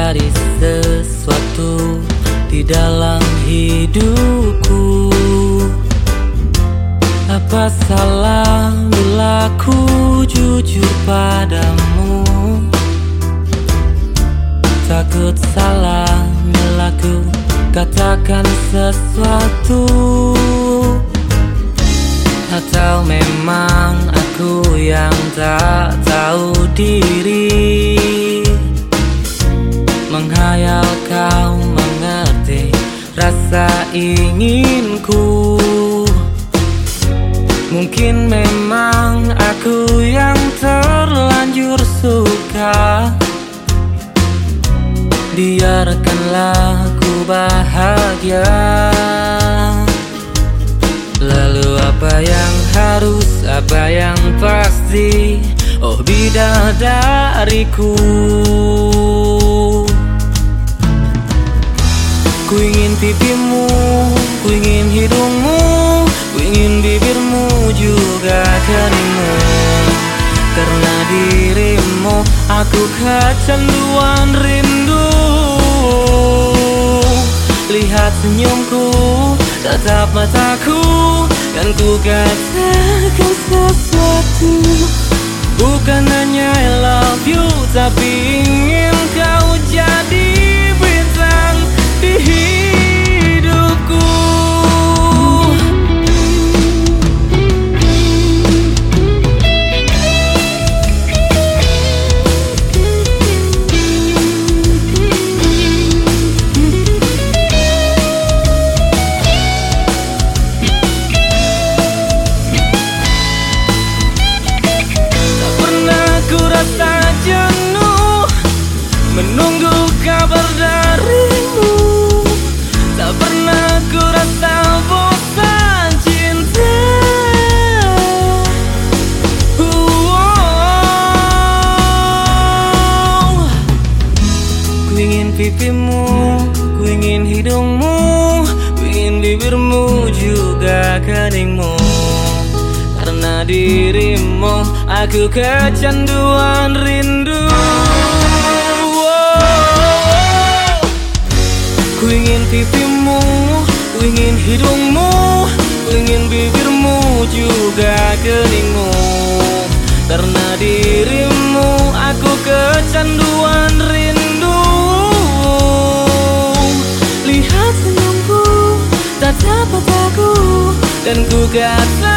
menjadi sesuatu di dalam hidupku. Apa salah bila ku jujur padamu? Takut salah bila ku katakan sesuatu. Atau memang aku yang tak tahu diri, menghayal kau mengerti rasa inginku. Mungkin memang aku yang terlanjur suka. Biarkanlah ku bahagia. Lalu apa yang harus, apa yang pasti? Oh bidadariku, ku ingin pipimu, ku ingin hidungmu, ku ingin bibirmu juga keningmu. Karena dirimu aku kecanduan rindu. Lihat senyumku, tatap mataku, dan ku katakan sesuatu. Bukan hanya I love you, tapi ingin kau jadi bintang di hidupku. Menunggu kabar darimu, tak pernah ku rasa bosan cinta. Ku ingin pipimu, ku ingin hidungmu, ku ingin bibirmu juga keningmu. Karena dirimu aku kecanduan rindu. Ku ingin pipimu, ku ingin hidungmu, ku ingin bibirmu juga keningmu. Karena dirimu aku kecanduan rindu. Lihat senyumku, tatap mataku, dan ku katakan